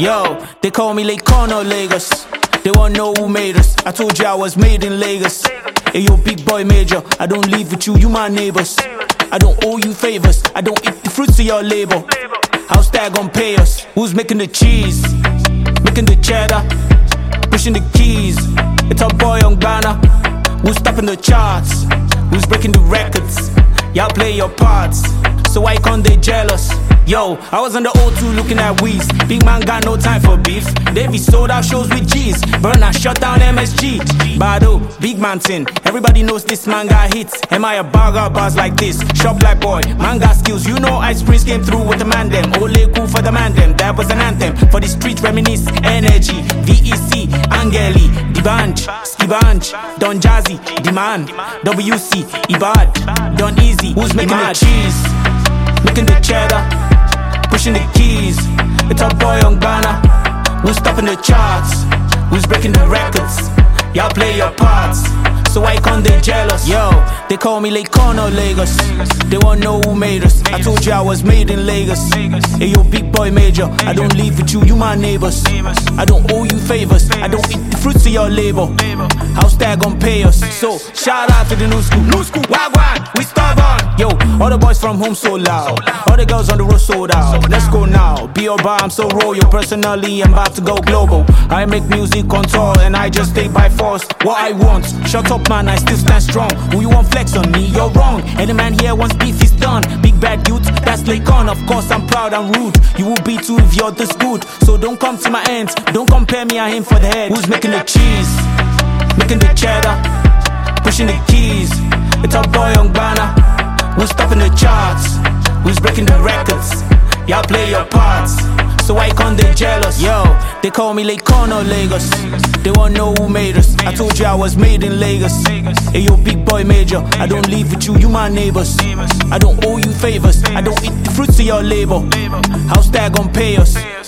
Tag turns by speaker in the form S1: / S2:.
S1: Yo, they call me Lake Corner, Lagos. They wanna know who made us. I told you I was made in Lagos. Hey yo, big boy major, I don't live with you, you my neighbors. I don't owe you favors, I don't eat the fruits of your labor. How's that gon' pay us? Who's making the cheese? Making the cheddar? Pushing the keys? It's our boy on Ghana. Who's stopping the charts? Who's breaking the records? Y'all play your parts, so why can't they jealous? Yo, I was on the O2 looking at Weez. Big man got no time for beef. Davey sold out shows with G's. Burner shut down MSG. Bado, big man thing. Everybody knows this man got hits. Am I a bagger bars like this? Shop like boy, man got skills. You know Ice Prince came through with the man them. Ole cool for the man them. That was an anthem for the streets, reminisce. Energy, VEC, Angeli, Dibanj, Skibanj, Don Jazzy, Demand, WC, Ibad, Don Easy. Who's making the cheese? Making the cheddar? Pushing the keys, it's our boy on Ghana. Who's stopping the charts? Who's breaking the records? Y'all play your parts, so why can't they jealous? Yo, they call me Lake Corner, Lagos. They wanna know who made us. I told you I was made in Lagos. Hey yo, big boy major, I don't live with you, you my neighbors. I don't owe you favors, I don't eat the fruits of your labor. How's that gon' pay us? So, shout out to the new school, wagwan, we stubborn. Yo, all the boys from home so loud, all the girls on the road sold out. Let's go now, be your bar, I'm so royal. Personally, I'm about to go global. I make music on tour and I just take by force what I want. Shut up man, I still stand strong. Who you want flex on me? You're wrong. Any man here wants beef is done. Big bad youth, that's Lake on. Of course I'm proud and rude. You will be too if you're this good. So don't come to my ends, don't compare me and him for the head. Who's making the cheese? Making the cheddar? Pushing the keys? It's our boy on Ghana. Who's stopping the charts? Who's breaking the records? Y'all play your parts, so why can't they jealous? Yo, they call me Lake Corner, Lagos. They wanna know who made us. I told you I was made in Lagos. Hey yo, big boy major, I don't live with you, you my neighbors. I don't owe you favors, I don't eat the fruits of your labor. How's that gon' pay us?